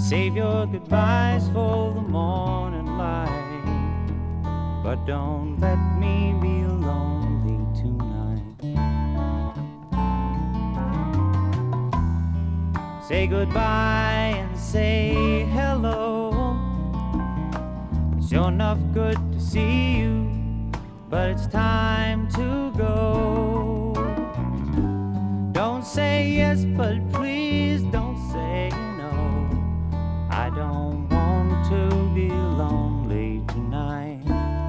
Save your goodbyes for the morning light, but don't let me be lonely tonight. Say goodbye and say hello. It's sure enough good to see you, but it's time to go. Don't say yes, but please don't say no. I don't want to be lonely tonight.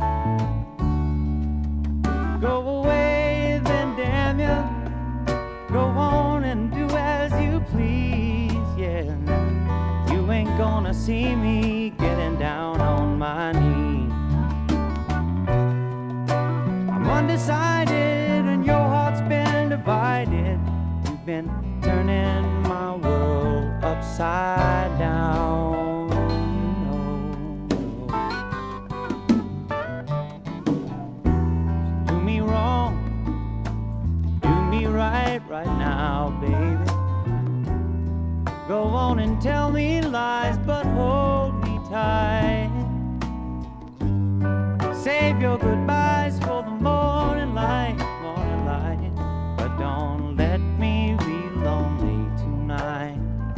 Go away then, damn you. Go on and do as you please, yeah. You ain't gonna see me getting down on my knees. I'm undecided and your heart's been divided. You've been turning my world upside down. Do me wrong, do me right now, baby. Go on and tell me lies, but hold me tight. Save your goodbyes for the morning light, but don't let me be lonely tonight.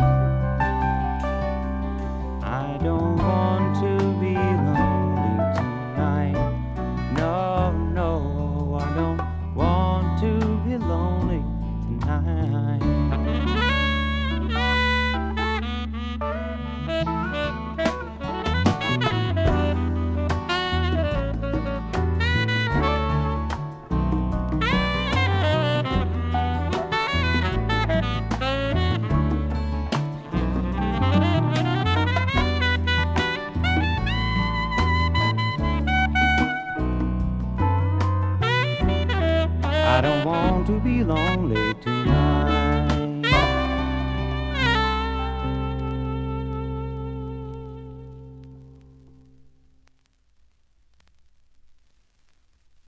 I don't want to be lonely tonight. No, no, I don't want to be lonely tonight. I don't want to be lonely tonight.